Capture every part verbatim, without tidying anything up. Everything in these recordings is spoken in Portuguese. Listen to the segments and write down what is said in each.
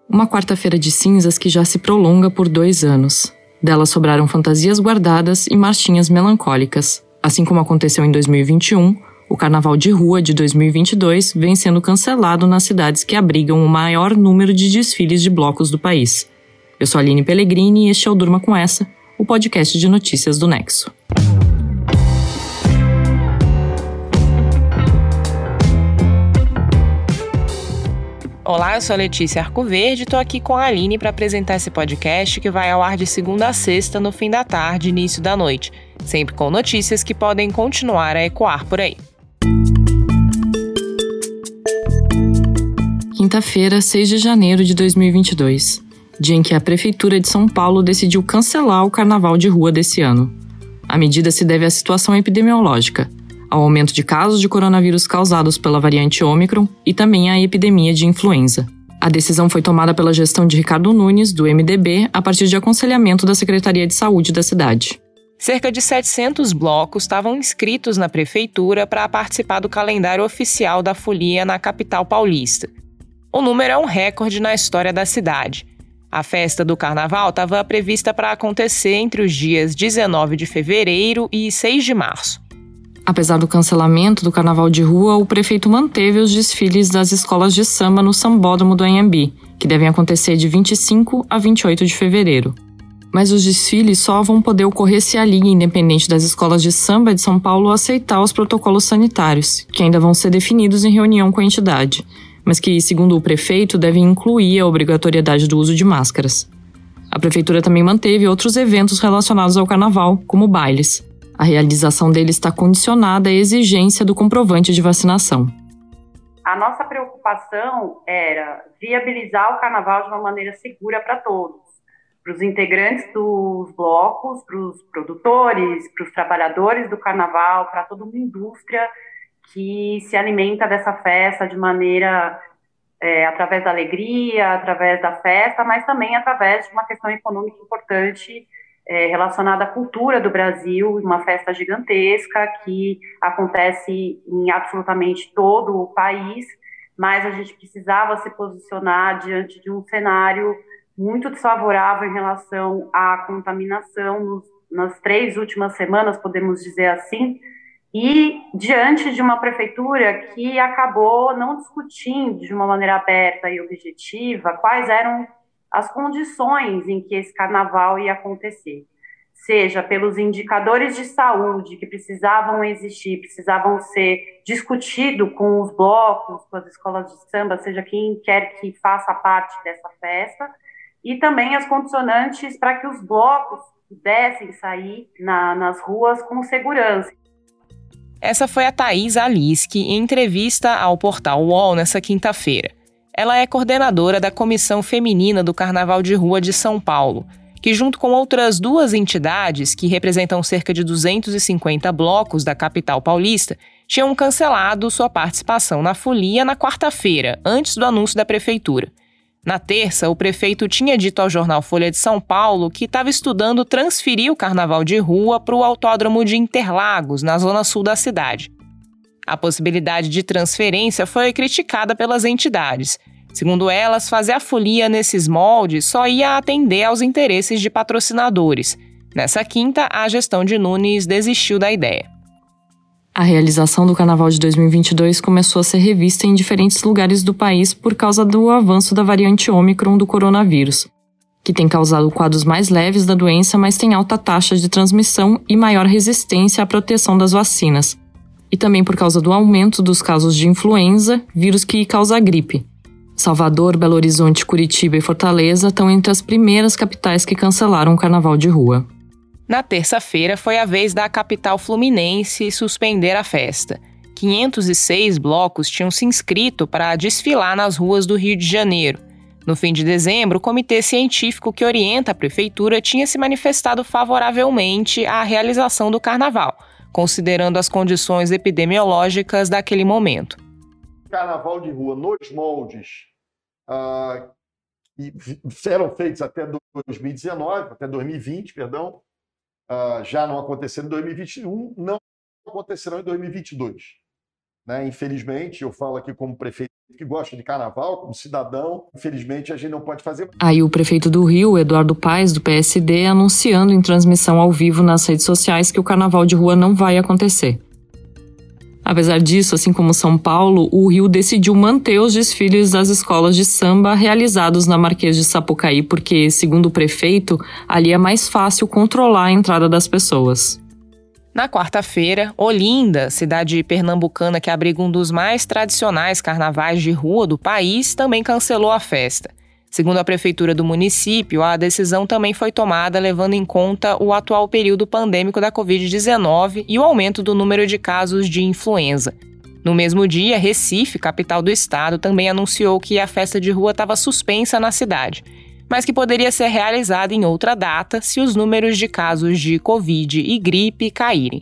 Uma quarta-feira de cinzas que já se prolonga por dois anos. Dela sobraram fantasias guardadas e marchinhas melancólicas. Assim como aconteceu em dois mil e vinte e um, o Carnaval de Rua de dois mil e vinte e dois vem sendo cancelado nas cidades que abrigam o maior número de desfiles de blocos do país. Eu sou a Aline Pellegrini e este é o Durma Com Essa, o podcast de notícias do Nexo. Olá, eu sou a Letícia Arcoverde e estou aqui com a Aline para apresentar esse podcast que vai ao ar de segunda a sexta, no fim da tarde e início da noite, sempre com notícias que podem continuar a ecoar por aí. Quinta-feira, seis de janeiro de dois mil e vinte e dois, dia em que a Prefeitura de São Paulo decidiu cancelar o Carnaval de Rua desse ano. A medida se deve à situação epidemiológica, ao aumento de casos de coronavírus causados pela variante Ômicron e também à epidemia de influenza. A decisão foi tomada pela gestão de Ricardo Nunes, do M D B, a partir de aconselhamento da Secretaria de Saúde da cidade. Cerca de setecentos blocos estavam inscritos na prefeitura para participar do calendário oficial da folia na capital paulista. O número é um recorde na história da cidade. A festa do carnaval estava prevista para acontecer entre os dias dezenove de fevereiro e seis de março. Apesar do cancelamento do Carnaval de Rua, o prefeito manteve os desfiles das escolas de samba no Sambódromo do Anhembi, que devem acontecer de vinte e cinco a vinte e oito de fevereiro. Mas os desfiles só vão poder ocorrer se a Liga Independente das Escolas de Samba de São Paulo aceitar os protocolos sanitários, que ainda vão ser definidos em reunião com a entidade, mas que, segundo o prefeito, devem incluir a obrigatoriedade do uso de máscaras. A prefeitura também manteve outros eventos relacionados ao carnaval, como bailes. A realização dele está condicionada à exigência do comprovante de vacinação. A nossa preocupação era viabilizar o carnaval de uma maneira segura para todos, para os integrantes dos blocos, para os produtores, para os trabalhadores do carnaval, para toda uma indústria que se alimenta dessa festa de maneira, é, através da alegria, através da festa, mas também através de uma questão econômica importante É, relacionada à cultura do Brasil, uma festa gigantesca que acontece em absolutamente todo o país, mas a gente precisava se posicionar diante de um cenário muito desfavorável em relação à contaminação nos, nas três últimas semanas, podemos dizer assim, e diante de uma prefeitura que acabou não discutindo de uma maneira aberta e objetiva quais eram as condições em que esse carnaval ia acontecer, seja pelos indicadores de saúde que precisavam existir, precisavam ser discutidos com os blocos, com as escolas de samba, seja quem quer que faça parte dessa festa, e também as condicionantes para que os blocos pudessem sair na, nas ruas com segurança. Essa foi a Thaís Aliski em entrevista ao portal U O L nessa quinta-feira. Ela é coordenadora da Comissão Feminina do Carnaval de Rua de São Paulo, que junto com outras duas entidades, que representam cerca de duzentos e cinquenta blocos da capital paulista, tinham cancelado sua participação na folia na quarta-feira, antes do anúncio da prefeitura. Na terça, o prefeito tinha dito ao jornal Folha de São Paulo que estava estudando transferir o Carnaval de Rua para o Autódromo de Interlagos, na zona sul da cidade. A possibilidade de transferência foi criticada pelas entidades. Segundo elas, fazer a folia nesses moldes só ia atender aos interesses de patrocinadores. Nessa quinta, a gestão de Nunes desistiu da ideia. A realização do Carnaval de dois mil e vinte e dois começou a ser revista em diferentes lugares do país por causa do avanço da variante Ômicron do coronavírus, que tem causado quadros mais leves da doença, mas tem alta taxa de transmissão e maior resistência à proteção das vacinas. E também por causa do aumento dos casos de influenza, vírus que causa a gripe. Salvador, Belo Horizonte, Curitiba e Fortaleza estão entre as primeiras capitais que cancelaram o Carnaval de Rua. Na terça-feira foi a vez da capital fluminense suspender a festa. quinhentos e seis blocos tinham se inscrito para desfilar nas ruas do Rio de Janeiro. No fim de dezembro, o comitê científico que orienta a prefeitura tinha se manifestado favoravelmente à realização do carnaval, considerando as condições epidemiológicas daquele momento. Carnaval de rua nos moldes ah, que eram feitos até dois mil e dezenove, até dois mil e vinte, perdão, ah, já não aconteceram em dois mil e vinte e um, não acontecerão em dois mil e vinte e dois. né? Infelizmente, eu falo aqui como prefeito que gosta de carnaval, como cidadão, infelizmente a gente não pode fazer. Aí o prefeito do Rio, Eduardo Paes, do P S D, anunciando em transmissão ao vivo nas redes sociais que o carnaval de rua não vai acontecer. Apesar disso, assim como São Paulo, o Rio decidiu manter os desfiles das escolas de samba realizados na Marquês de Sapucaí porque, segundo o prefeito, ali é mais fácil controlar a entrada das pessoas. Na quarta-feira, Olinda, cidade pernambucana que abriga um dos mais tradicionais carnavais de rua do país, também cancelou a festa. Segundo a prefeitura do município, a decisão também foi tomada levando em conta o atual período pandêmico da covid dezenove e o aumento do número de casos de influenza. No mesmo dia, Recife, capital do estado, também anunciou que a festa de rua estava suspensa na cidade, mas que poderia ser realizada em outra data se os números de casos de Covid e gripe caírem.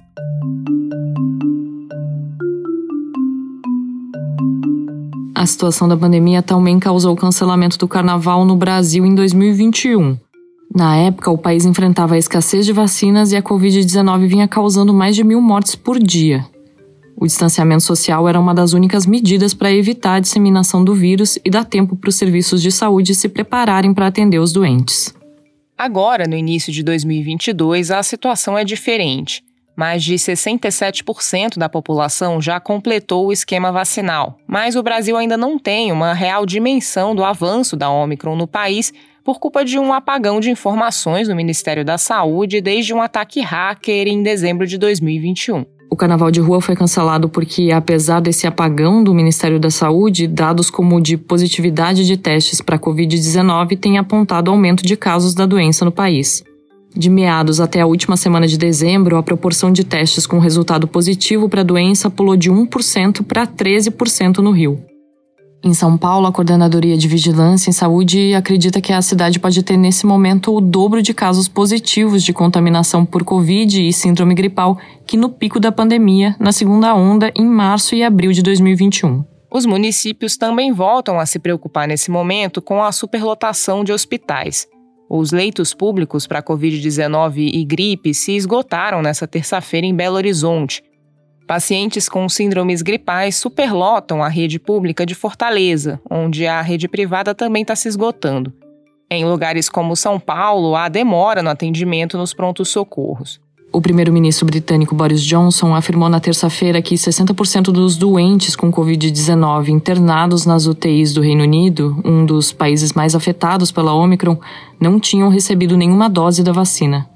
A situação da pandemia também causou o cancelamento do carnaval no Brasil em dois mil e vinte e um. Na época, o país enfrentava a escassez de vacinas e a covid dezenove vinha causando mais de mil mortes por dia. O distanciamento social era uma das únicas medidas para evitar a disseminação do vírus e dar tempo para os serviços de saúde se prepararem para atender os doentes. Agora, no início de dois mil e vinte e dois, a situação é diferente. Mais de sessenta e sete por cento da população já completou o esquema vacinal, mas o Brasil ainda não tem uma real dimensão do avanço da Ômicron no país por culpa de um apagão de informações no Ministério da Saúde desde um ataque hacker em dezembro de dois mil e vinte e um. O carnaval de rua foi cancelado porque, apesar desse apagão do Ministério da Saúde, dados como o de positividade de testes para covid dezenove têm apontado aumento de casos da doença no país. De meados até a última semana de dezembro, a proporção de testes com resultado positivo para a doença pulou de um por cento para treze por cento no Rio. Em São Paulo, a Coordenadoria de Vigilância em Saúde acredita que a cidade pode ter nesse momento o dobro de casos positivos de contaminação por Covid e síndrome gripal que no pico da pandemia, na segunda onda, em março e abril de dois mil e vinte e um. Os municípios também voltam a se preocupar nesse momento com a superlotação de hospitais. Os leitos públicos para covid dezenove e gripe se esgotaram nesta terça-feira em Belo Horizonte. Pacientes com síndromes gripais superlotam a rede pública de Fortaleza, onde a rede privada também está se esgotando. Em lugares como São Paulo, há demora no atendimento nos prontos-socorros. O primeiro-ministro britânico Boris Johnson afirmou na terça-feira que sessenta por cento dos doentes com covid dezenove internados nas U T Is do Reino Unido, um dos países mais afetados pela Ômicron, não tinham recebido nenhuma dose da vacina.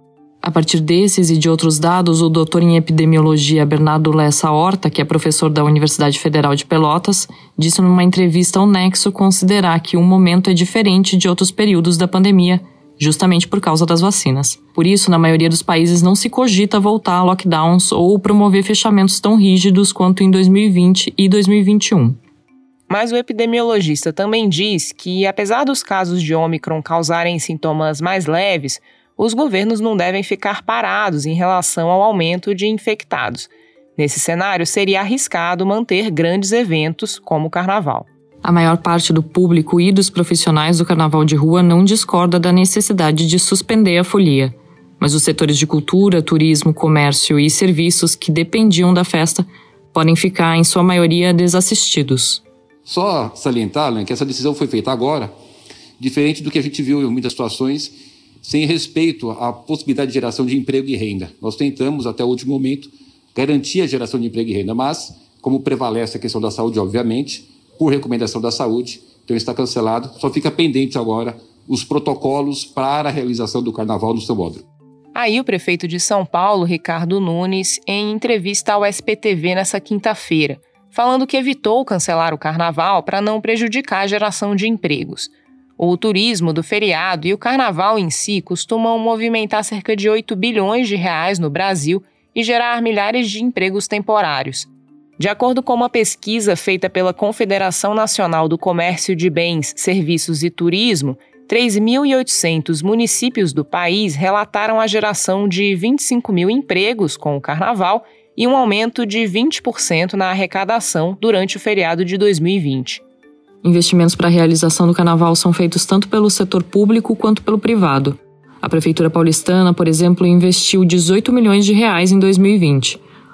A partir desses e de outros dados, o doutor em epidemiologia Bernardo Lessa Horta, que é professor da Universidade Federal de Pelotas, disse numa entrevista ao Nexo considerar que o momento é diferente de outros períodos da pandemia, justamente por causa das vacinas. Por isso, na maioria dos países não se cogita voltar a lockdowns ou promover fechamentos tão rígidos quanto em dois mil e vinte e dois mil e vinte e um. Mas o epidemiologista também diz que, apesar dos casos de Ômicron causarem sintomas mais leves, os governos não devem ficar parados em relação ao aumento de infectados. Nesse cenário, seria arriscado manter grandes eventos como o Carnaval. A maior parte do público e dos profissionais do Carnaval de rua não discorda da necessidade de suspender a folia. Mas os setores de cultura, turismo, comércio e serviços que dependiam da festa podem ficar, em sua maioria, desassistidos. Só salientar, né, que essa decisão foi feita agora, diferente do que a gente viu em muitas situações, sem respeito à possibilidade de geração de emprego e renda. Nós tentamos, até o último momento, garantir a geração de emprego e renda, mas, como prevalece a questão da saúde, obviamente, por recomendação da saúde, então está cancelado. Só fica pendente agora os protocolos para a realização do Carnaval no Sambódromo. Aí o prefeito de São Paulo, Ricardo Nunes, em entrevista ao S P T V nessa quinta-feira, falando que evitou cancelar o Carnaval para não prejudicar a geração de empregos. O turismo do feriado e o carnaval em si costumam movimentar cerca de oito bilhões de reais no Brasil e gerar milhares de empregos temporários. De acordo com uma pesquisa feita pela Confederação Nacional do Comércio de Bens, Serviços e Turismo, três mil e oitocentos municípios do país relataram a geração de vinte e cinco mil empregos com o carnaval e um aumento de vinte por cento na arrecadação durante o feriado de dois mil e vinte. Investimentos para a realização do carnaval são feitos tanto pelo setor público quanto pelo privado. A Prefeitura paulistana, por exemplo, investiu dezoito milhões de reais em dois mil e vinte.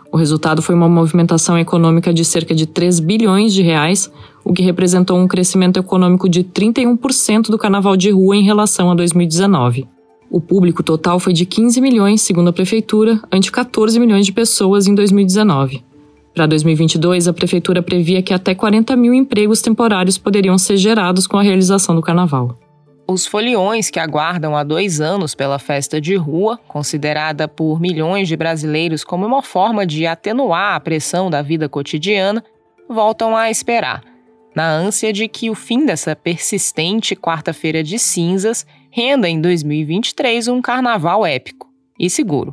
O resultado foi uma movimentação econômica de cerca de três bilhões de reais, o que representou um crescimento econômico de trinta e um por cento do carnaval de rua em relação a dois mil e dezenove. O público total foi de quinze milhões, segundo a prefeitura, ante quatorze milhões de pessoas em dois mil e dezenove. Para dois mil e vinte e dois, a prefeitura previa que até quarenta mil empregos temporários poderiam ser gerados com a realização do carnaval. Os foliões que aguardam há dois anos pela festa de rua, considerada por milhões de brasileiros como uma forma de atenuar a pressão da vida cotidiana, voltam a esperar, na ânsia de que o fim dessa persistente quarta-feira de cinzas renda em dois mil e vinte e três um carnaval épico e seguro.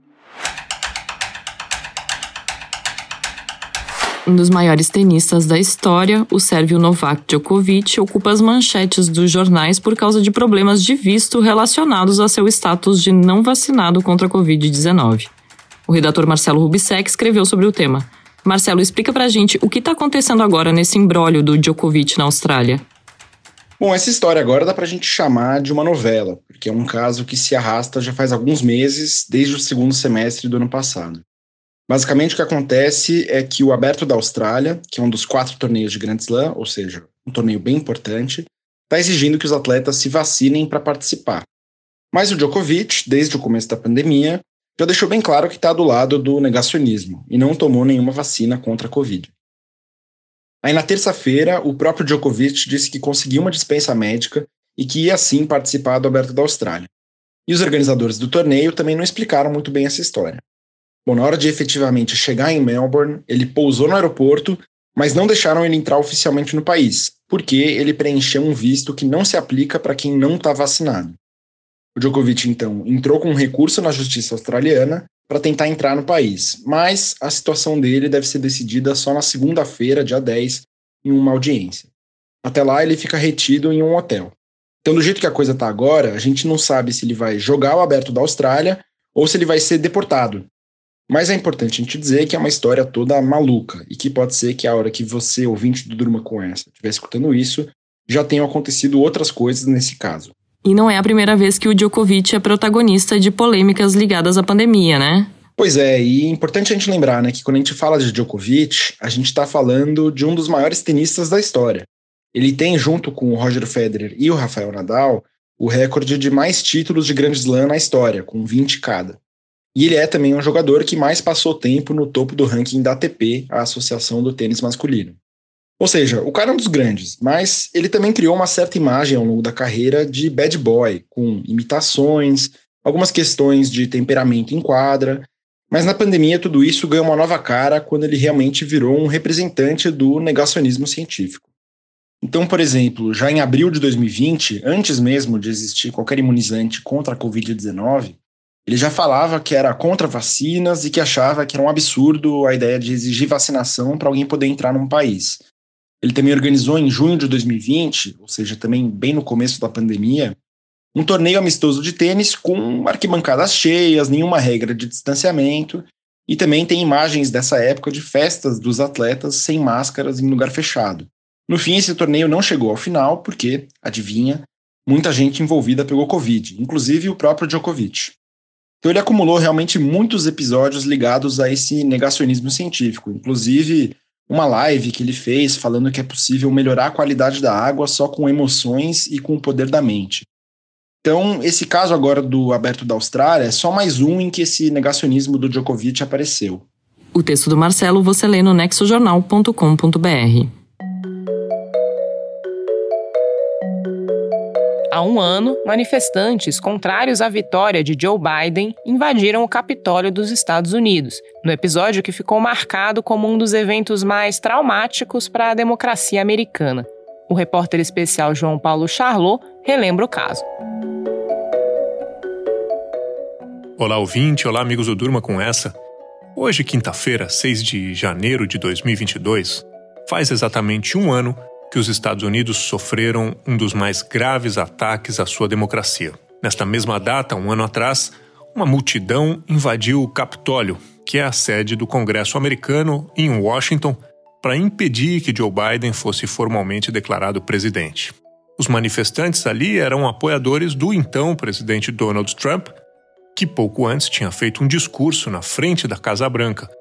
Um dos maiores tenistas da história, o sérvio Novak Djokovic, ocupa as manchetes dos jornais por causa de problemas de visto relacionados a seu status de não vacinado contra a covid dezenove. O redator Marcelo Rubissek escreveu sobre o tema. Marcelo, explica pra gente o que está acontecendo agora nesse imbróglio do Djokovic na Austrália. Bom, essa história agora dá pra gente chamar de uma novela, porque é um caso que se arrasta já faz alguns meses, desde o segundo semestre do ano passado. Basicamente, o que acontece é que o Aberto da Austrália, que é um dos quatro torneios de Grand Slam, ou seja, um torneio bem importante, está exigindo que os atletas se vacinem para participar. Mas o Djokovic, desde o começo da pandemia, já deixou bem claro que está do lado do negacionismo e não tomou nenhuma vacina contra a Covid. Aí na terça-feira, o próprio Djokovic disse que conseguiu uma dispensa médica e que ia sim participar do Aberto da Austrália. E os organizadores do torneio também não explicaram muito bem essa história. Bom, na hora de efetivamente chegar em Melbourne, ele pousou no aeroporto, mas não deixaram ele entrar oficialmente no país, porque ele preencheu um visto que não se aplica para quem não está vacinado. O Djokovic, então, entrou com um recurso na justiça australiana para tentar entrar no país, mas a situação dele deve ser decidida só na segunda-feira, dia dez, em uma audiência. Até lá, ele fica retido em um hotel. Então, do jeito que a coisa está agora, a gente não sabe se ele vai jogar o Aberto da Austrália ou se ele vai ser deportado. Mas é importante a gente dizer que é uma história toda maluca e que pode ser que a hora que você, ouvinte do Durma Com Essa, estiver escutando isso, já tenham acontecido outras coisas nesse caso. E não é a primeira vez que o Djokovic é protagonista de polêmicas ligadas à pandemia, né? Pois é, e é importante a gente lembrar, né, que quando a gente fala de Djokovic, a gente está falando de um dos maiores tenistas da história. Ele tem, junto com o Roger Federer e o Rafael Nadal, o recorde de mais títulos de Grand Slam na história, com vinte cada. E ele é também um jogador que mais passou tempo no topo do ranking da A T P, a Associação do Tênis Masculino. Ou seja, o cara é um dos grandes, mas ele também criou uma certa imagem ao longo da carreira de bad boy, com imitações, algumas questões de temperamento em quadra, mas na pandemia tudo isso ganhou uma nova cara quando ele realmente virou um representante do negacionismo científico. Então, por exemplo, já em abril de dois mil e vinte, antes mesmo de existir qualquer imunizante contra a covid dezenove, ele já falava que era contra vacinas e que achava que era um absurdo a ideia de exigir vacinação para alguém poder entrar num país. Ele também organizou em junho de dois mil e vinte, ou seja, também bem no começo da pandemia, um torneio amistoso de tênis com arquibancadas cheias, nenhuma regra de distanciamento, e também tem imagens dessa época de festas dos atletas sem máscaras em lugar fechado. No fim, esse torneio não chegou ao final porque, adivinha, muita gente envolvida pegou Covid, inclusive o próprio Djokovic. Então ele acumulou realmente muitos episódios ligados a esse negacionismo científico, inclusive uma live que ele fez falando que é possível melhorar a qualidade da água só com emoções e com o poder da mente. Então, esse caso agora do Aberto da Austrália é só mais um em que esse negacionismo do Djokovic apareceu. O texto do Marcelo você lê no nexo jornal ponto com ponto b r. Há um ano, manifestantes contrários à vitória de Joe Biden invadiram o Capitólio dos Estados Unidos, no episódio que ficou marcado como um dos eventos mais traumáticos para a democracia americana. O repórter especial João Paulo Charlot relembra o caso. Olá, ouvinte. Olá, amigos do Durma Com Essa. Hoje, quinta-feira, seis de janeiro de dois mil e vinte e dois, faz exatamente um ano que os Estados Unidos sofreram um dos mais graves ataques à sua democracia. Nesta mesma data, um ano atrás, uma multidão invadiu o Capitólio, que é a sede do Congresso americano, em Washington, para impedir que Joe Biden fosse formalmente declarado presidente. Os manifestantes ali eram apoiadores do então presidente Donald Trump, que pouco antes tinha feito um discurso na frente da Casa Branca,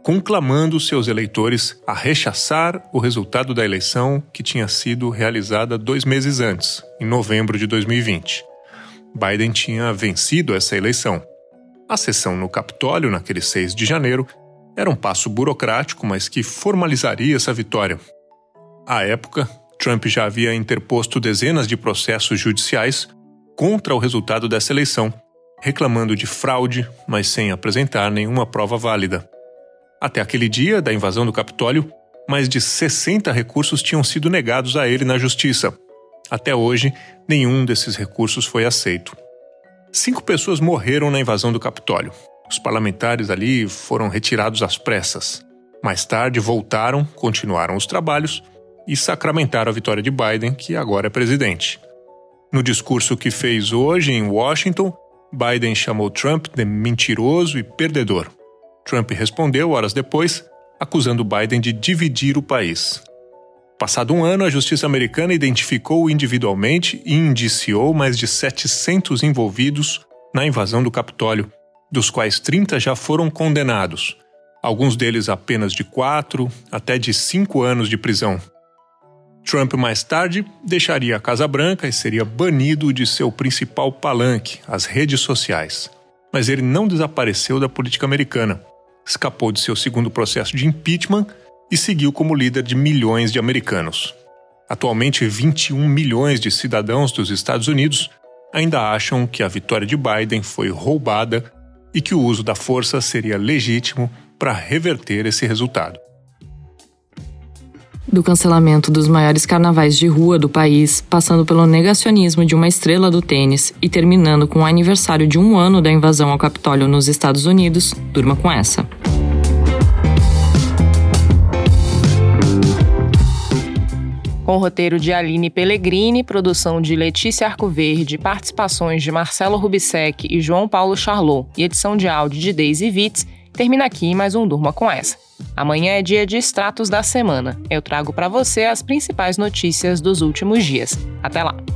conclamando seus eleitores a rechaçar o resultado da eleição que tinha sido realizada dois meses antes, em novembro de dois mil e vinte. Biden tinha vencido essa eleição. A sessão no Capitólio, naquele seis de janeiro, era um passo burocrático, mas que formalizaria essa vitória. À época, Trump já havia interposto dezenas de processos judiciais contra o resultado dessa eleição, reclamando de fraude, mas sem apresentar nenhuma prova válida. Até aquele dia da invasão do Capitólio, mais de sessenta recursos tinham sido negados a ele na Justiça. Até hoje, nenhum desses recursos foi aceito. Cinco pessoas morreram na invasão do Capitólio. Os parlamentares ali foram retirados às pressas. Mais tarde, voltaram, continuaram os trabalhos e sacramentaram a vitória de Biden, que agora é presidente. No discurso que fez hoje em Washington, Biden chamou Trump de mentiroso e perdedor. Trump respondeu horas depois, acusando Biden de dividir o país. Passado um ano, a justiça americana identificou individualmente e indiciou mais de setecentos envolvidos na invasão do Capitólio, dos quais trinta já foram condenados, alguns deles apenas de quatro até de cinco anos de prisão. Trump mais tarde deixaria a Casa Branca e seria banido de seu principal palanque, as redes sociais. Mas ele não desapareceu da política americana. Escapou de seu segundo processo de impeachment e seguiu como líder de milhões de americanos. Atualmente, vinte e um milhões de cidadãos dos Estados Unidos ainda acham que a vitória de Biden foi roubada e que o uso da força seria legítimo para reverter esse resultado. Do cancelamento dos maiores carnavais de rua do país, passando pelo negacionismo de uma estrela do tênis e terminando com o aniversário de um ano da invasão ao Capitólio nos Estados Unidos, durma com essa. Com o roteiro de Aline Pellegrini, produção de Letícia Arcoverde, participações de Marcelo Rubissec e João Paulo Charlot e edição de áudio de Daisy Vitz, termina aqui mais um Durma com essa. Amanhã é dia de extratos da semana. Eu trago para você as principais notícias dos últimos dias. Até lá!